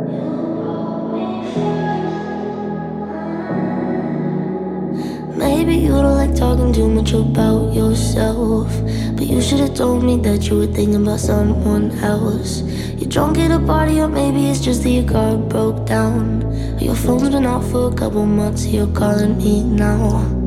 Maybe you don't like talking too much about yourself, but you should've told me that you were thinking about someone else. You're drunk at a party, or maybe it's just that your car broke down. Your phone's been off for a couple months, so you're calling me now.